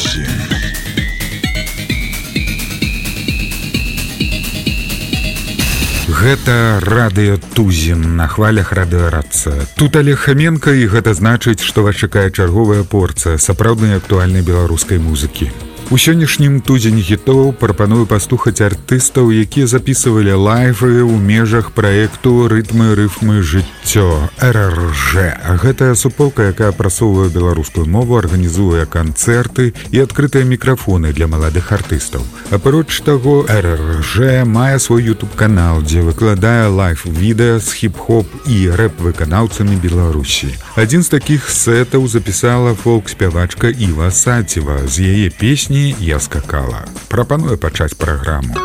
Беларусі. Гэта радыё Тузін на хвалях радыёрацыя. Тут Олег Хоменко, і гэта значыць, што вас чакае чарговая порцыя сапраўднай актуальнай беларускай музыкі. У сённяшнім тузені хітоў прапаную паслухаць артыстаў, якія запісывалі лайвы ў межах праекту «Рытмы, рыфмы, жыццё» РРЖ. Гэтая суполка, якая прасоўвае беларускую мову, арганізуе канцэрты і адкрытыя мікрафоны для маладых артыстаў. Апроч таго, РРЖ мае свой YouTube-канал, дзе выкладае лайв-відэа з хіп-хоп і рэп-выканаўцамі Беларусі. Адзін з такіх сетаў запісала фолк-спявачка Іва Саціва. З яе песні «Я скакала». Прапаную пачаць праграму.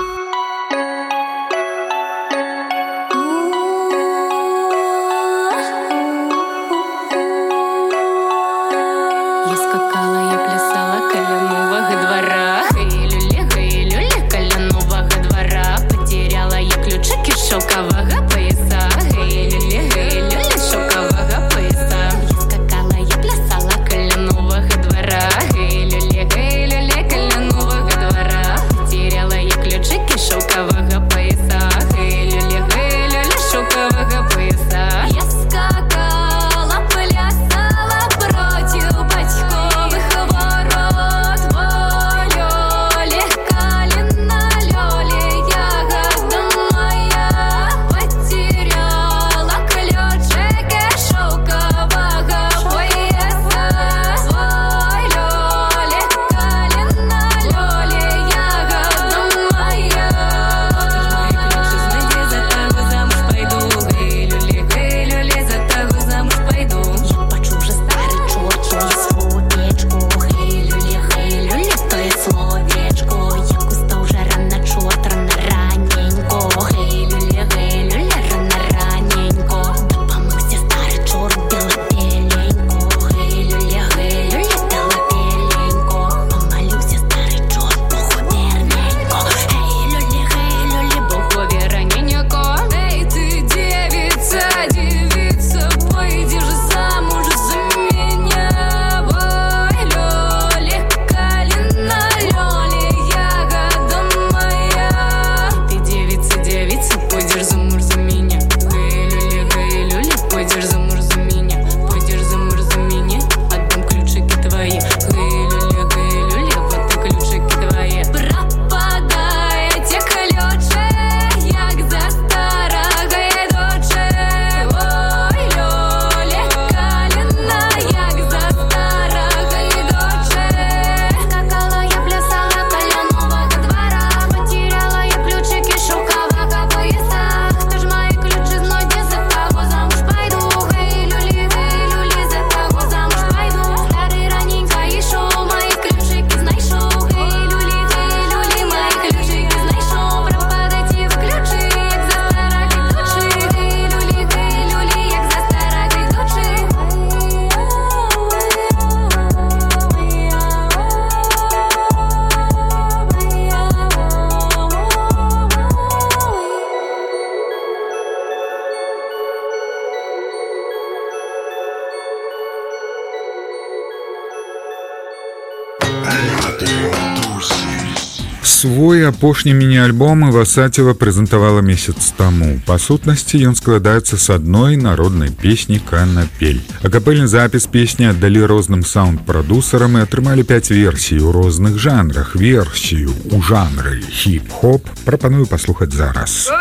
Свой апошні міні-альбом Іва Саціва прэзентавала месяц таму. Па сутнасці ён складаецца з адной народнай песні «Канапель». Акапельны запіс песні аддалі розным саунд-прадусарам і атрымалі 5 версій у розных жанрах. Версію ў жанры хіп-хоп прапаную паслухаць зараз.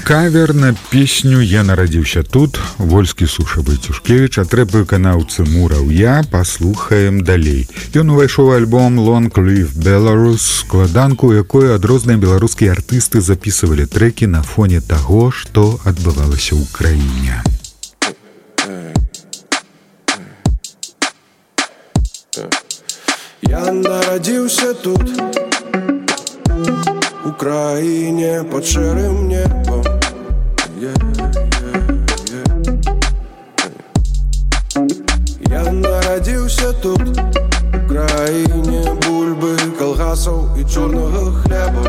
Кавер на песню «Я нарадзіўся тут» вольскі Сушавы Цюшкевіч, а трэба выканаўцы Мураўя паслухаем далей. Ён увайшоў у альбом «Long Live Belarus», складанку, якой адрозныя беларускія артысты запісывалі трэкі на фоне таго, што адбывалася ў краіне. Я нарадзіўся тут, у краіне пад шэрым небам. Я нарадзіўся тут, у краіне бульбы, калгасаў і чорнага хлеба.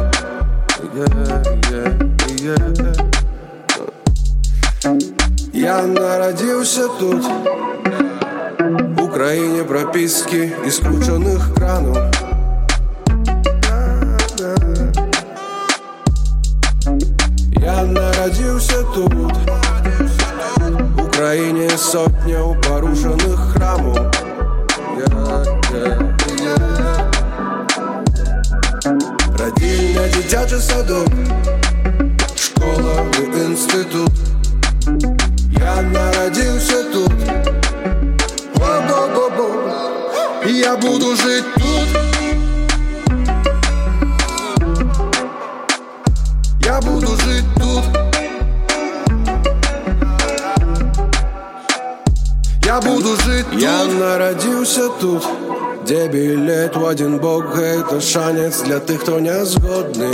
Я нарадзіўся тут, у краіне прапіскі і скручаных кранаў. Я нарадзіўся тут, у краіне сотняў парушаных храмаў. Радзільня, дзіцячы садок, школа і інстытут. Я нарадзіўся тут, и я буду жить тут. Я буду жить тут. Я буду жить тут. Я нарадзіўся тут, дзе білет у адзін бок, гэта шанец для тых, хто не згодны.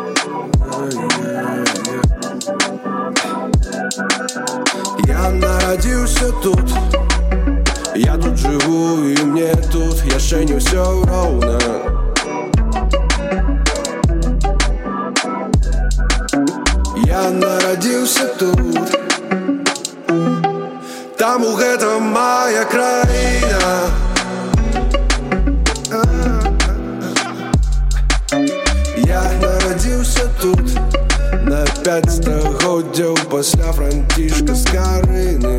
Я нарадзіўся тут, я тут жыву, і мне тут яшчэ не ўсё роўна. Я нарадзіўся тут, таму гэта моя краіна. Я нарадзіўся тут, на 5 стагоддзяў пасля Францішка Скарыны.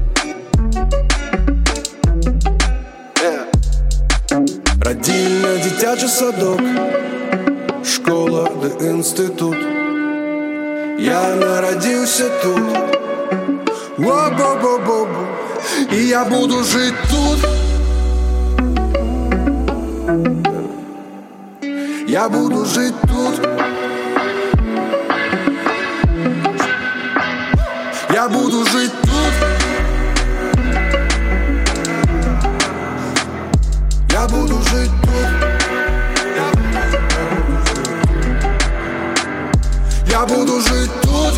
Радзільня, дзіцячы садок, школа ды інстытут. Я нарадзіўся тут, і я буду жить тут. Я буду жить тут. Я буду жить тут. Я буду жить тут. Я буду жить тут.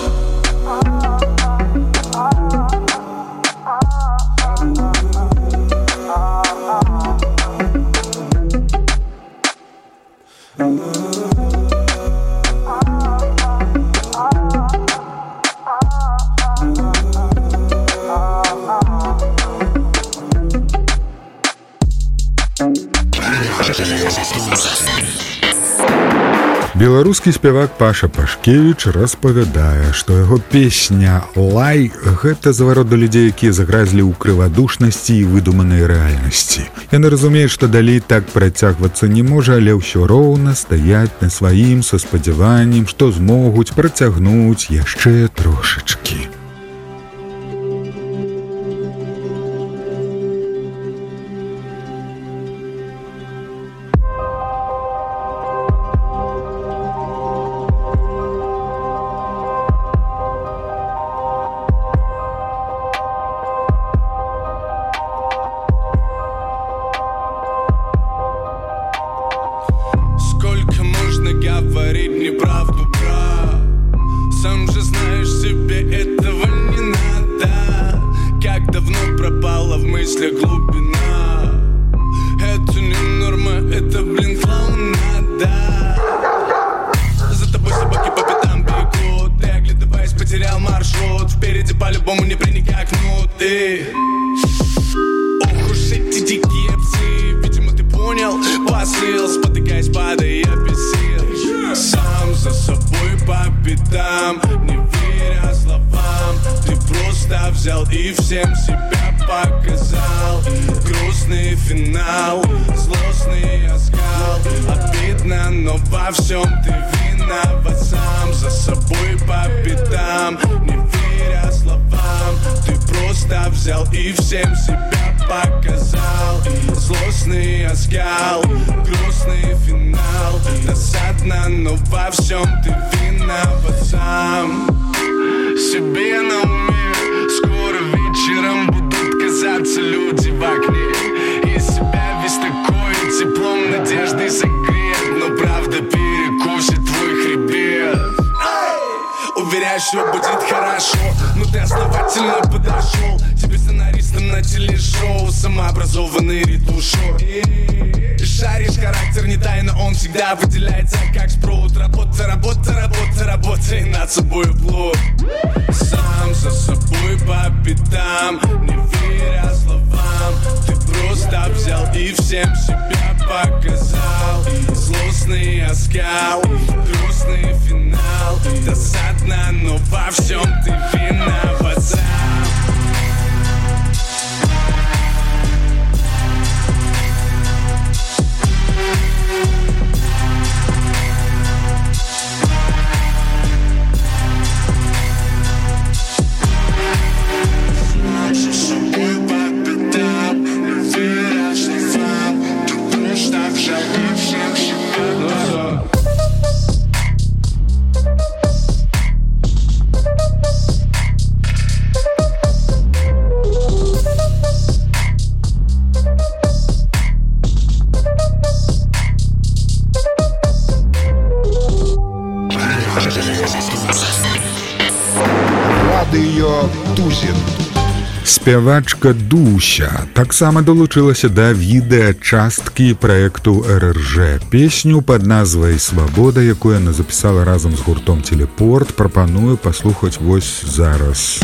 Беларускі спявак Паша Пашкевіч распавядае, што яго песня «Лай» – гэта зварот да людзей, якія загразлі ў крывадушнасці і выдуманай рэальнасці. Яны разумеюць, што далей так працягвацца не можа, але ўсё роўна стаяць на сваім са спадзяваннем, што змогуць працягнуць яшчэ трошачкі. Не веря словам, ты просто взял взял и всем себя показал. Грустный финал, злостный оскал. Обидно, но во всем ты виноват сам. За собой по пятам, не веря словам. Ты просто взял и всем себя показал. Злостный оскал, грустный финал. Досадно, но во всем ты виноват сам. Себе на уме, скоро вечером будут казаться люди в окне. И себя весь такой теплом надежды согреет, но правда перекусит твой хребет. Уверяю, что будет хорошо, но ты основательно подошел. Тебе сценаристом на телешоу, самообразованный ретушер. Шаришь характер, не тайно, он всегда выделяется как спрут. Работа, работа, работа, работа, и над собой плод. Сам за собой по пятам, не веря словам. Ты просто взял и всем себя показал. Злостный оскал, грустный финал. Досадно, но во всем ты виноват сам. Спявачка Дуся таксама далучылася да відэа-часткі праекту РРЖ. Песню пад назвай «Свабода», якую яна запісала разам з гуртом «Телепорт», прапаную паслухаць вось зараз.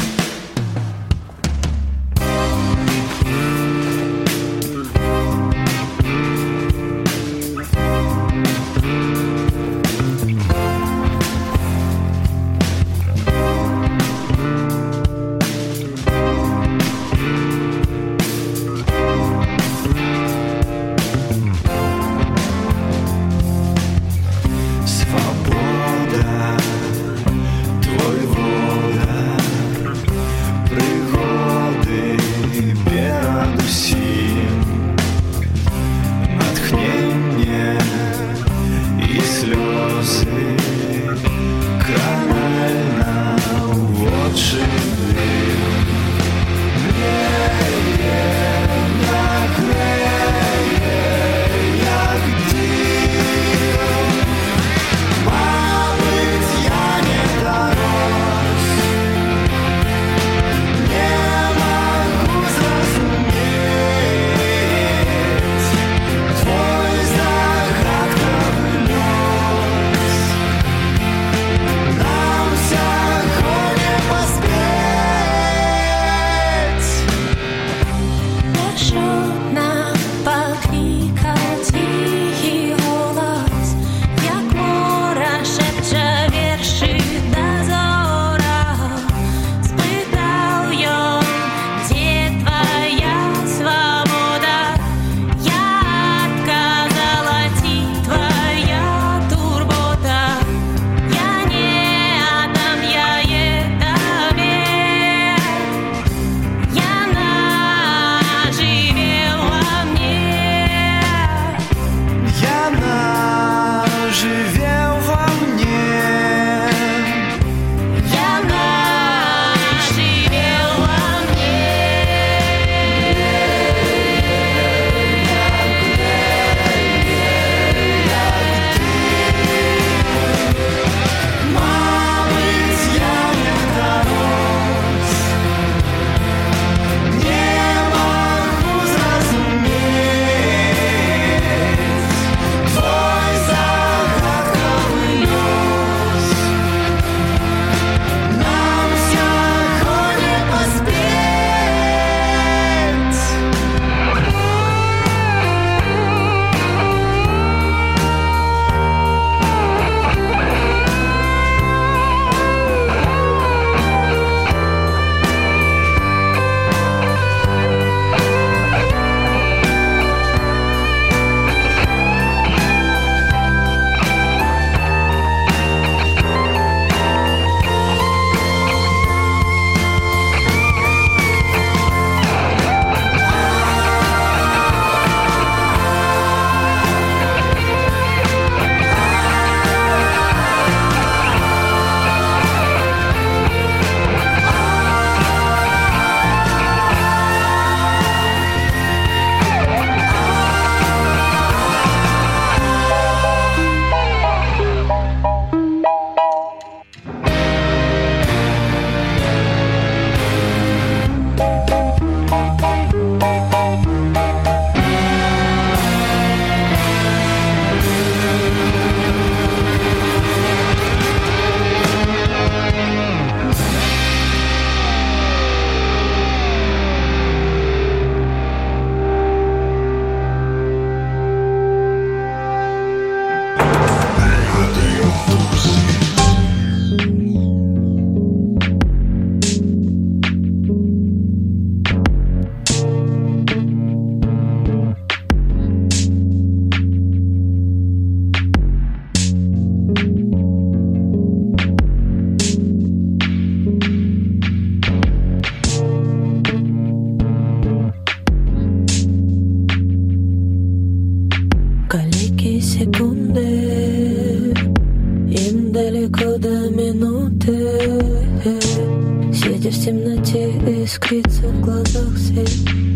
искрится в глазах свет.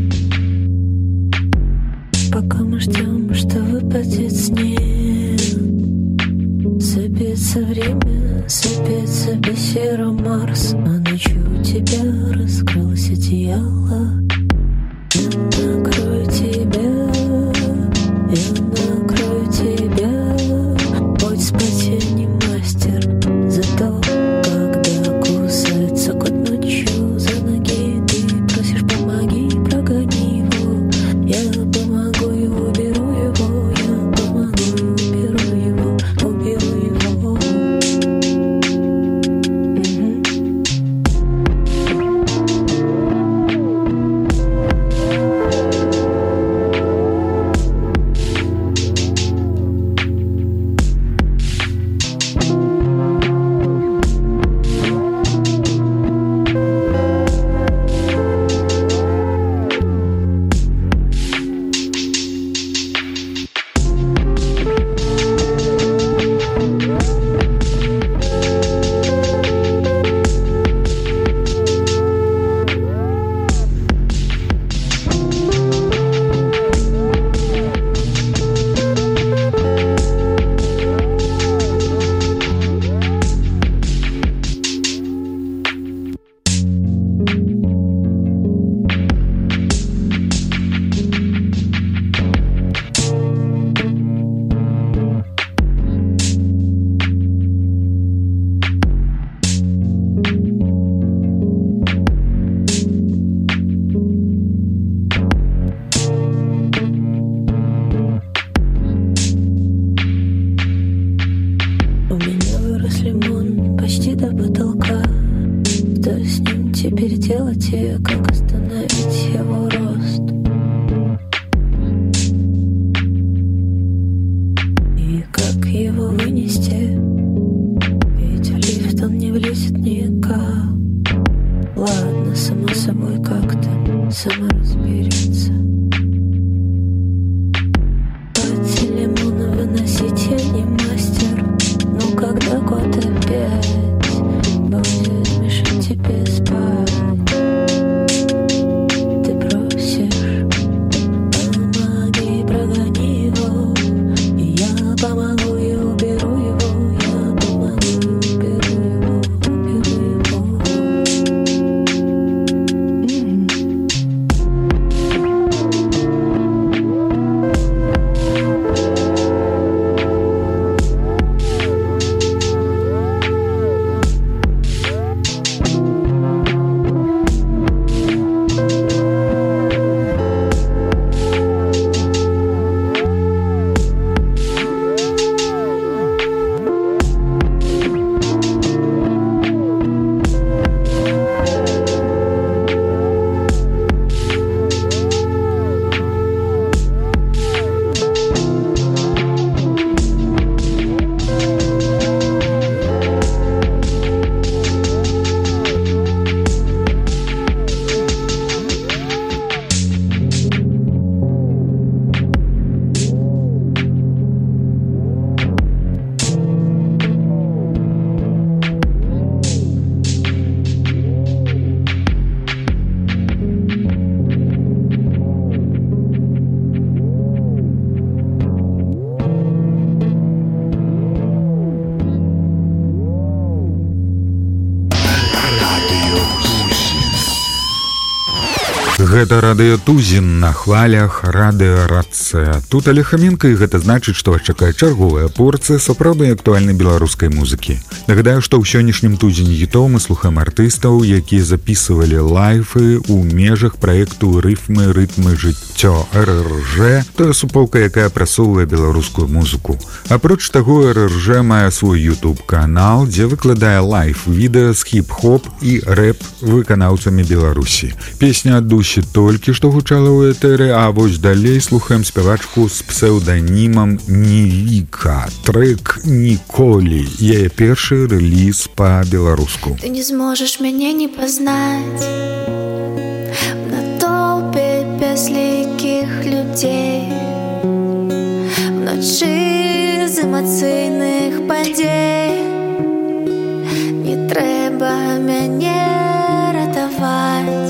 Пока мы ждем, что выпадет снег, сыпется время, сыпется пещера Марс, а ночью у тебя раскрылось одеяло. Я накрою тебя, я накрою тебя. Будь спать я не мастер, зато когда кусается кот ночью за ноги, ты просишь помоги, прогони его. Я помогу и уберу его, я помогу и уберу его, уберу его. У меня вырос лимон почти до потолка. Что с ним теперь делать и как остановить его рост? И как его вынести? Ведь в лифт он не влезет никак. Ладно, само собой как-то сама разберется. Пати лимона выносить я не мастер. Но когда кот опять будет мешать тебе спать, ты просишь помоги, прогони его. И я помогу и уберу его, я помогу и уберу его, уберу его. Гэта радыё Тузін на хвалях радыёрацыя. Тут Олег Хоменко, і гэта значыць, што вас чакае чарговая порцыя сапраўднай актуальнай беларускай музыкі. Нагадаю, што ў сённяшнім Тузіне гітоў мы слухаем артыстаў, якія запісывалі лайфы ў межах праекту «Рыфмы, рытмы, жыццё» РРЖ, тая суполка, якая прасоўвае беларускую музыку. Апроч таго, РРЖ мае свой YouTube-канал, дзе выкладае лайф-відэа з хіп-хоп і рэп выканаўцамі Беларусі. Песня ад Дусі толькі што гучала ў этэры, а вось далей слухаем спявачку з псеўданімам Невіка. Трэк «Ніколі». Яе першы рэліз па-беларуску. Ты не зможаш мяне не пазнаць в натоўпе бязлікіх людзей, вночы з эмацыйных падзей. Не трэба мяне ратаваць.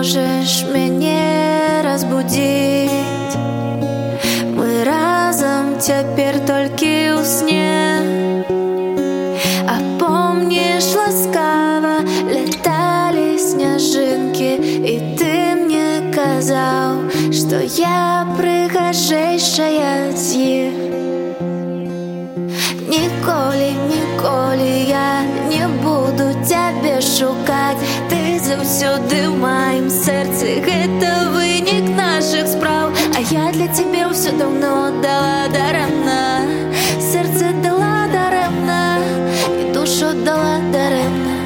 можешь мяне разбудить. Мы разом цяпер толькі ў сне. А помніш, ласкава летали сняжинки, и ты мне казаў, что я прыгажэйшая з іх. Ніколі, ніколі я не буду цябе шукаць. Ты заўсёды ў маім сэрцы, гэта вынік нашых спраў. А я для цябе ўсё даўно дала дарэмна. Сэрце дала дарэмна, і душу дала дарэмна.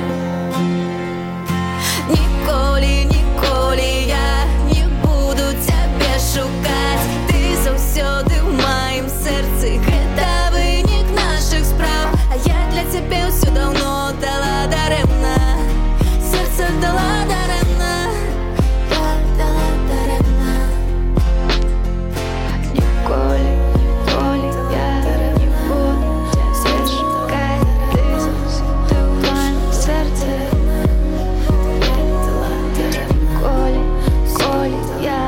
Ніколі, ніколі я не буду цябе шукаць. Ты заўсёды ў маім сэрцы, гэта вынік нашых спраў. А я для цябе ўсё даўно дала дарэмна. Сэрце дала дарэмна, дала дарэмна. Ніколі, ніколі я не буду цябе шукаць. Ты заўсёды ў маім сэрцы, дала дарэмна. Ніколі, ніколі я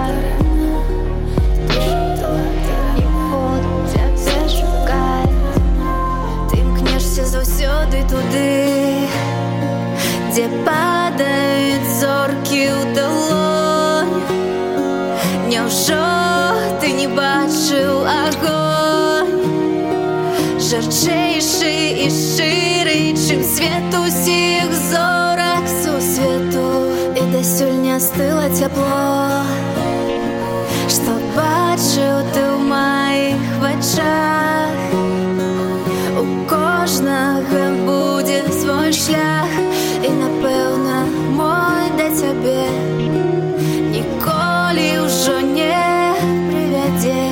не буду цябе шукаць. Ты імкнешся заўсёды туды, дзе падаюць зоркі ў далонь. Няўжо ты не бачыў агонь, жарчэйшы і шчыры, чым свет усіх зорак сусвету. І дасюль не астыла цяпло, што бачыў ты ў маіх вачах. У кожнага будзе свой шлях, і напэўна мой да цябе ніколі ўжо не прывядзе.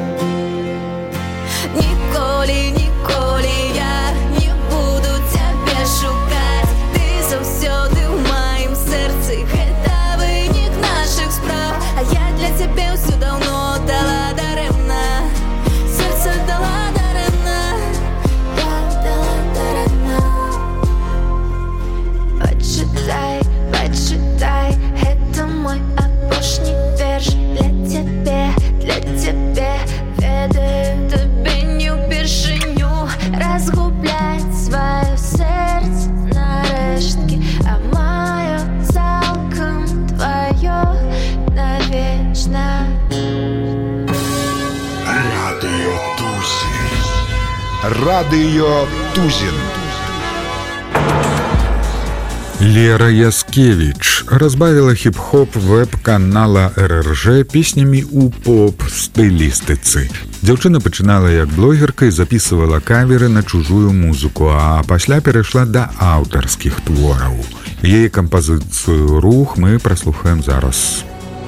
Ніколі, ніколі я не буду цябе шукаць. Ты заўсёды ў маім сэрцы, гэта вынік нашых спраў. А я для цябе ўсё даўно дала дарэмна. Сэрце дала дарэмна, дала дарэмна. Пачытай, пачытай, гэта мой апошні верш для цябе, для цябе. Ведаю, табе не ўпершыню разгубляць сваё сэрце на рэшткі, а маё цалкам тваё навечна. Радыё Тузін. Радыё Тузін. Лера Яскевіч разбавила хіп-хоп веб-канала РРЖ песнямі ў поп-стылістыцы. Дзяўчына пачынала як блогерка і записывала каверы на чужую музыку, а пасля перайшла да аўтарскіх твораў. Яе кампазіцыю «Рух» мы праслухаем зараз.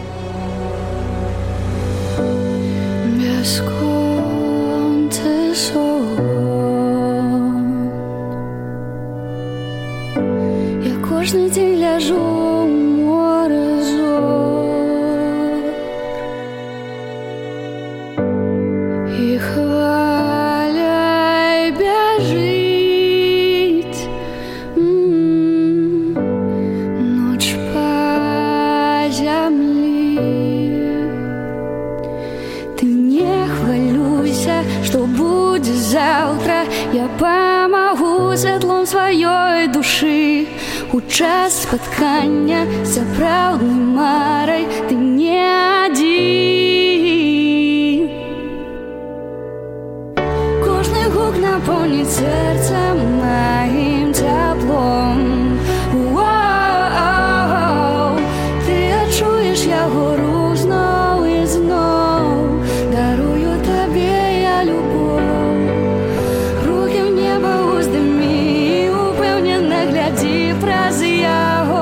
Кожны дзень ляжу ў моры зор, і хваляй бяжыць ноч па зямлі. Ты не хвалюйся, што будзе заўтра, я памагу святлом сваёй душы. У час спаткання з сапраўднай марай ты не адзін. Кожны гук напоўніць сэрца маім цяплом. Ты адчуеш яго рух зноў і зноў. Дарую табе я любоў. Рукі ў неба ўздымі, упэўнена глядзі праз яго.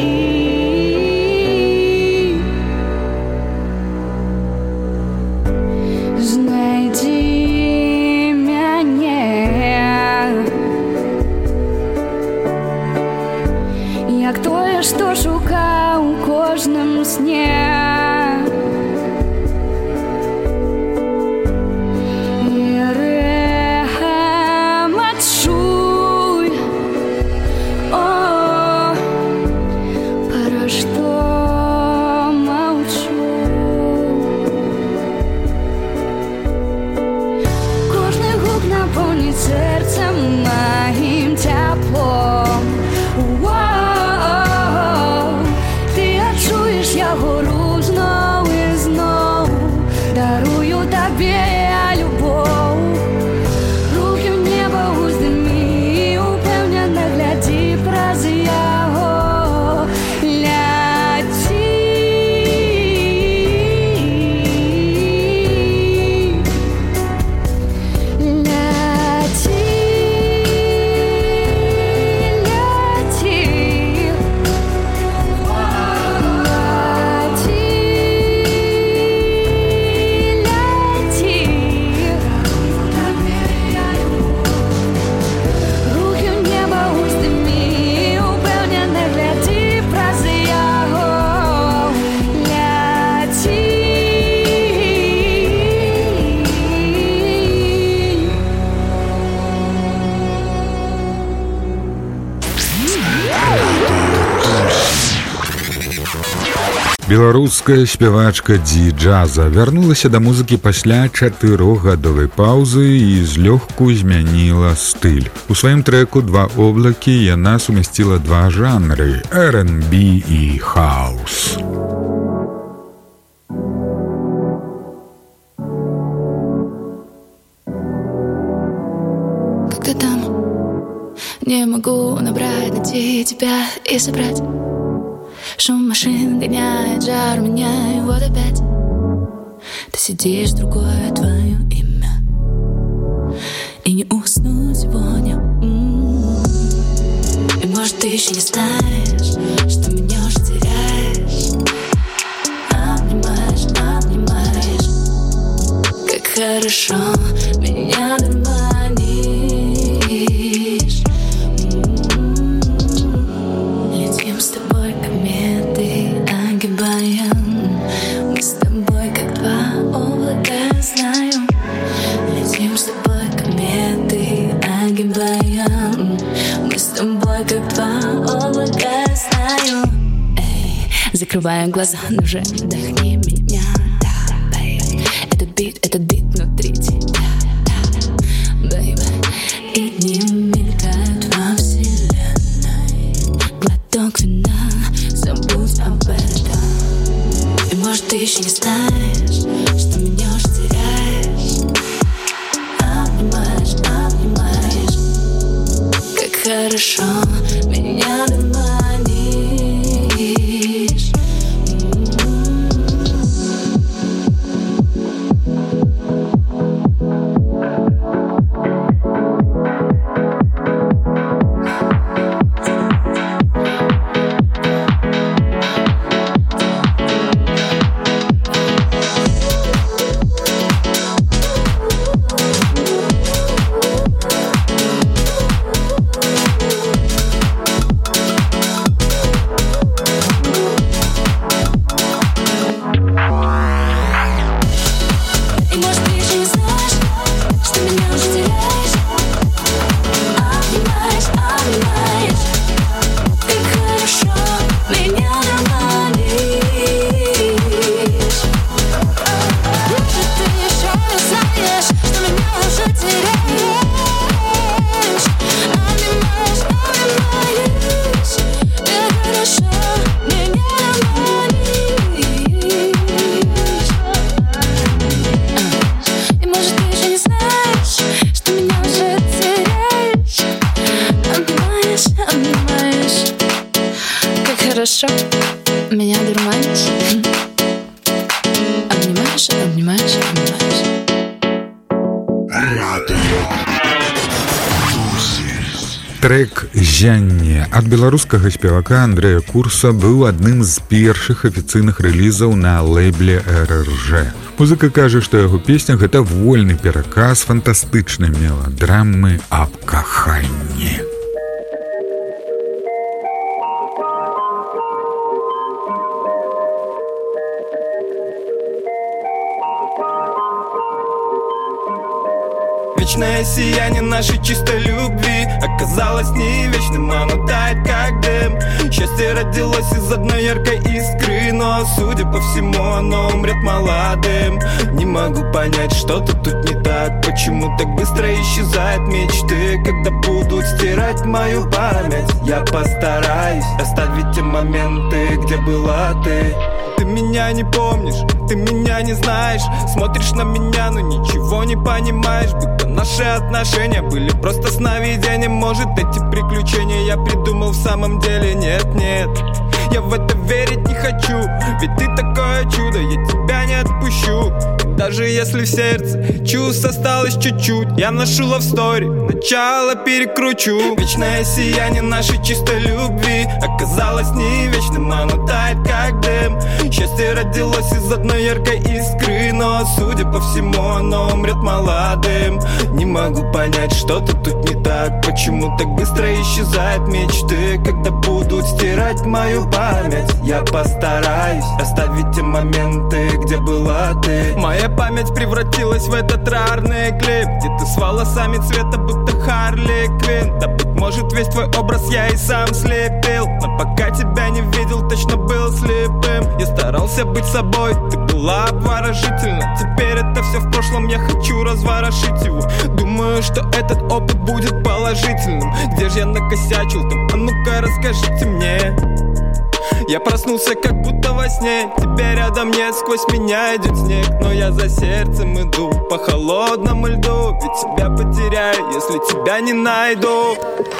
Ляці. Беларуская спявачка дзі-джаза вярнулася да музыкі пасля 4гадовай паўзы і злёгку змяніла стыль. У сваім трэку «Два облакі» яна сумясціла два жанры – R&B і хаус. Как ты там? Не могу набрать, найти тебя и собрать. Шум машин гоняет, жар меня, и вот опять ты сидишь, другое твое имя, и не уснуть сегодня. И может ты еще не знаешь, что меня уже теряешь. Обнимаешь, обнимаешь, как хорошо меня дурманишь. Летим с тобой кометы, огибаем. Мы с тобой как два облака, знаю. Летим с тобой кометы, огибаем. Мы с тобой как два облака, знаю. Эй, закрываем глаза, но уже вдохни меня. Да, бэйби, этот бит внутри тебя. Да, бэйби, и не мелькает во вселенной. Глоток вина, забудь об этом. И может ты еще не знаешь, что меня уже теряешь. Обнимаешь, обнимаешь, как хорошо меня дурманишь. Хорошо, меня дурманишь. Обнимаешь, обнимаешь, обнимаешь. Трек «Зянне» ад беларускага спевака Андрэя Курса быў адным з першых афіцыйных рэлізаў на лейбле РРЖ. Музыка кажа, што яго песня – гэта вольны пераказ фантастычнай меладрамы аб каханні. Вечное сияние нашей чистой любви оказалось не вечным, оно тает как дым. Счастье родилось из одной яркой искры, но, судя по всему, оно умрет молодым. Не могу понять, что-то тут не так. Почему так быстро исчезают мечты, когда будут стирать мою память? Я постараюсь оставить те моменты, где была ты. Ты меня не помнишь, ты меня не знаешь. Смотришь на меня, но ничего не понимаешь. Будто наши отношения были просто сновидением. Может, эти приключения я придумал в самом деле? Нет, нет, я в это верить не хочу. Ведь ты такое чудо, я тебя не отпущу. Даже если в сердце чувств осталось чуть-чуть, я ношу love story, начало перекручу. Вечное сияние нашей чистой любви оказалось не вечным, оно тает как дым. Счастье родилось из одной яркой искры, но, судя по всему, оно умрет молодым. Не могу понять, что-то тут не так. Почему так быстро исчезают мечты, когда будут стирать мою память? Я постараюсь оставить те моменты, где была ты. Моя память превратилась в этот рарный клип, где ты с волосами цвета будто Харли Квинн. Да, быть может, весь твой образ я и сам слепил, но пока тебя не видел, точно был слепым. Я старался быть собой, ты была обворожительна. Теперь это все в прошлом, я хочу разворошить его. Думаю, что этот опыт будет положительным. Где же я накосячил там? А ну-ка расскажите мне. Я проснулся как будто во сне, тебя рядом нет, сквозь меня идет снег. Но я за сердцем иду по холодному льду, ведь тебя потеряю, если тебя не найду.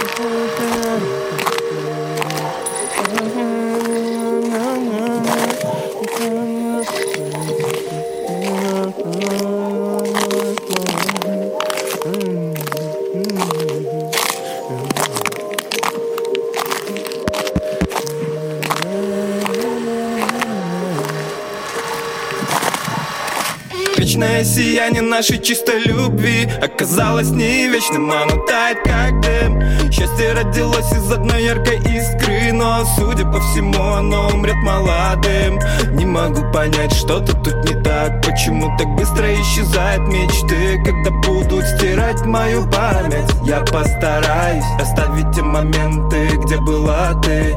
Вечное сияние нашей чистой любви оказалось не вечным, оно тает как дым. Счастье родилось из одной яркой искры, но, судя по всему, оно умрет молодым. Не могу понять, что-то тут не так. Почему так быстро исчезают мечты, когда будут стирать мою память? Я постараюсь оставить те моменты, где была ты.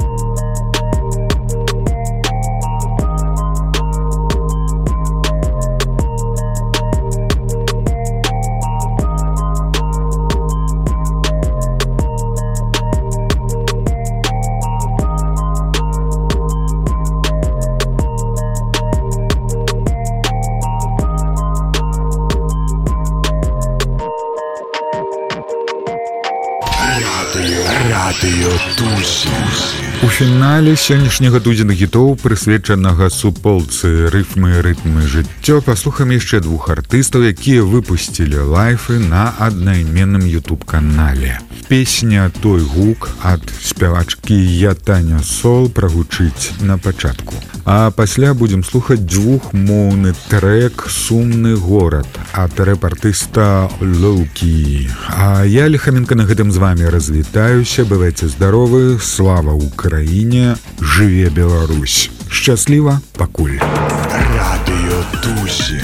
У фінале сённяшняга тузіна хітоў, прысвечанага суполцы рыфмы і рытмы жыццё, паслухаем яшчэ двух артыстаў, якія выпусцілі лайфы на аднайменным YouTube-канале. Песня «Той гук» ад спявачкі Я Таня Сол прагучыць на пачатку. А пасля будзем слухаць двухмоўны трэк «Сумны горад» ад рэп-артыста Лоўкі. А я, Лихаменко, на гэтым з вами развітаюся. Бывайце здаровы, слава Украіне, жыве Беларусь. Шчасліва, пакуль. Радыё Тузін.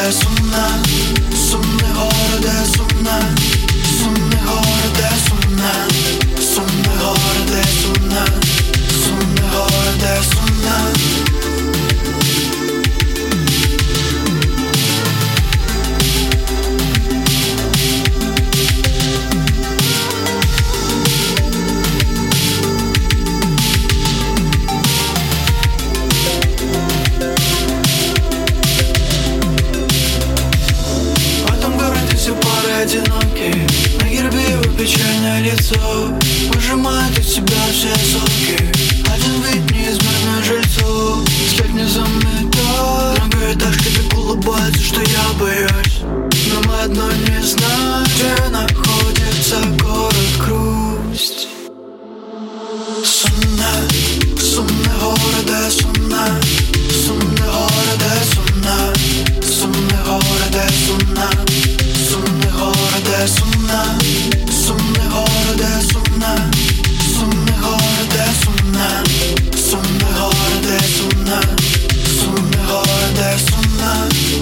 сумна, сумне городе, сумна, сумне городе, сумна, сумне городе, сумна, сумне городе, сумна. Одинокий, на гербе его печальное лицо выжимает из себя все соки. Один вид неизменный жильцу, след не заметал. Многоэтажки так улыбаются, что я боюсь. Но мы одно не знаем, где находится город Грусть. Сумна, сумна городе, сумна, сумна городе, сумна, сумна городе, сумна. Сумне городе, сумна, сумне городе, сумна, сумне городе, сумна, сумне городе, сумна, сумне городе, сумна.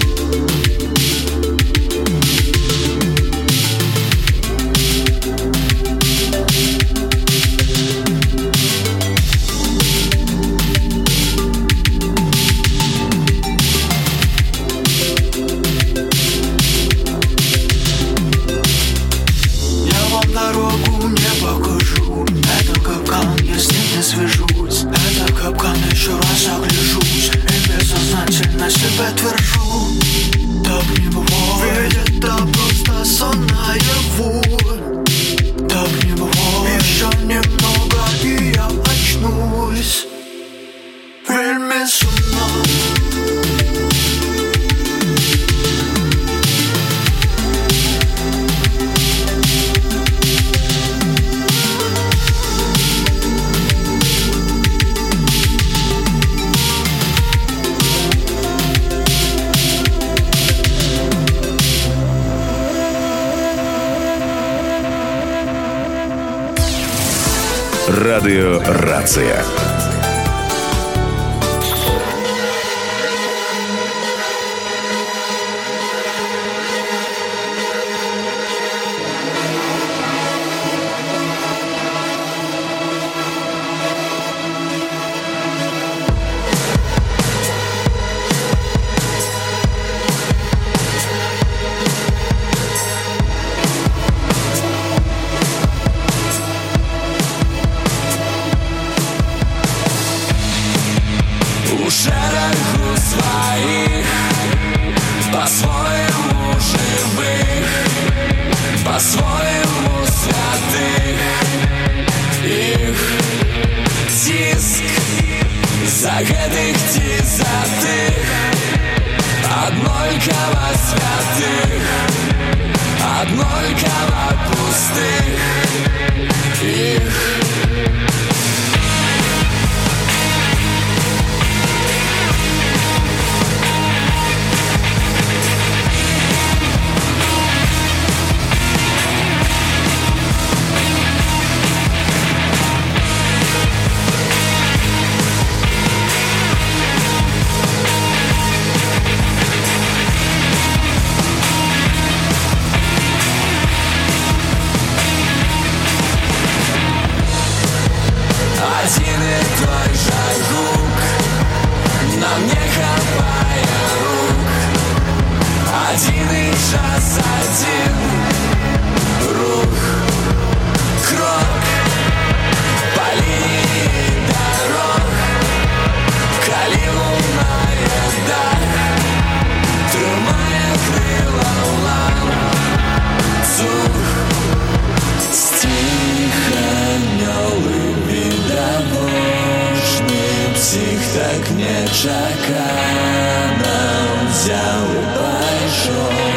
Дорогу не покажу, это капкан, если не свяжусь. Это капкан, еще раз огляжусь и бессознательно себе твержу. Так не бывает, ведь это просто сон наяву. Так не бывает, еще немного и я очнусь. Вельми сумно. Радио Рація. По-своему святых их тиск загадых тизатых одной кава святых одной кава пустых их. Один и той же звук, нам не хватая рук. Один и час, один рух, крок по линии дорог, коли лунная даль, трумая крыла ланцуг, стиханёлы. Довольный псих так нечаканно взял и пошел.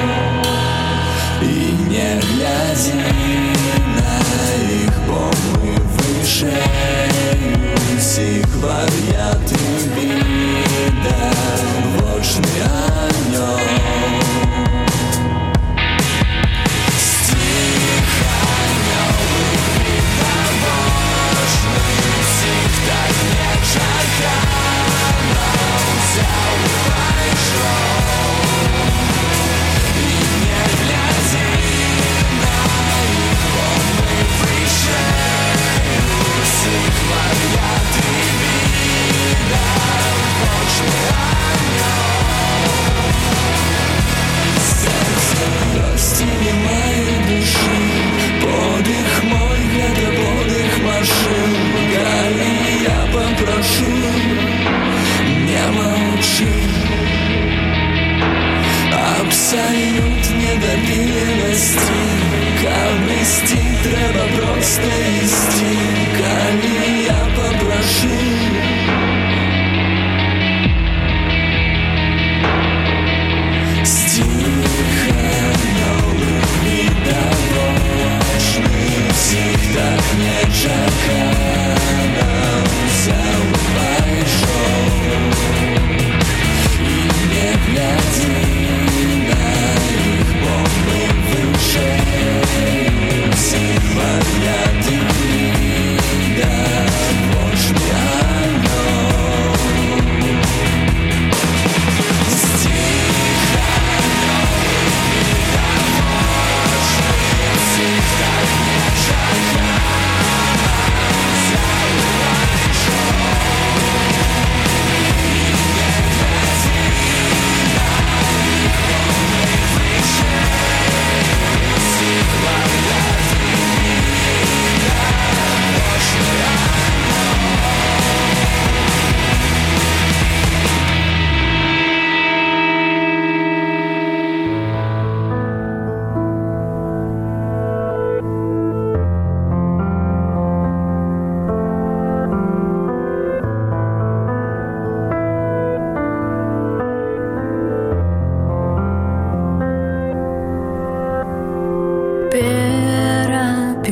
И не глядя на их бомбы выше, их варианты вида, вочный анёл. Так не чаканно взял и пошел.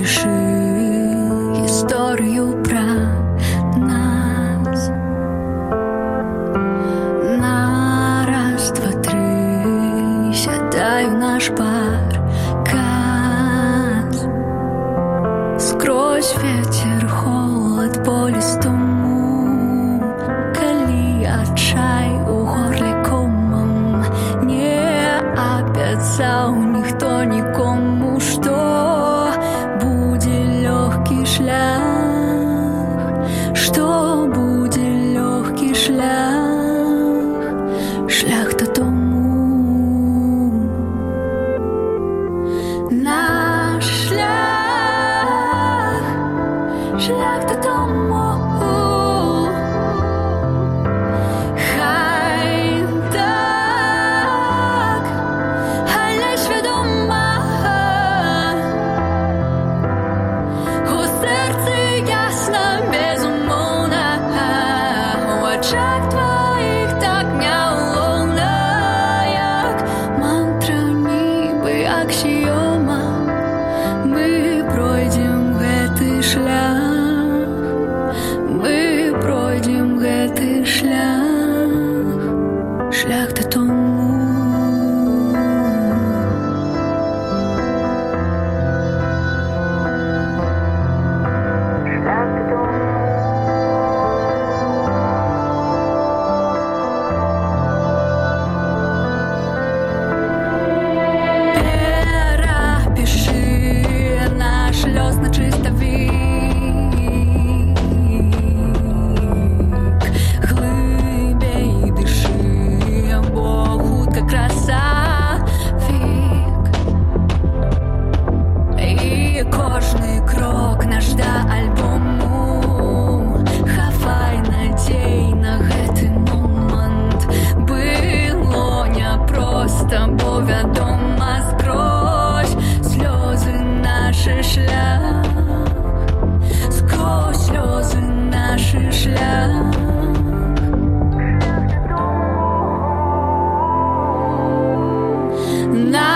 пиши историю про нас. На раз, два, три сядаю наш паркас. Скрозь ветер, холод по листу, калі адчай у горле комам, не абяцаў ніхто нікому, што будзе лёгкі шлях, што будзе лёгкі шлях, шлях дадому. Наш шлях, шлях дадому. На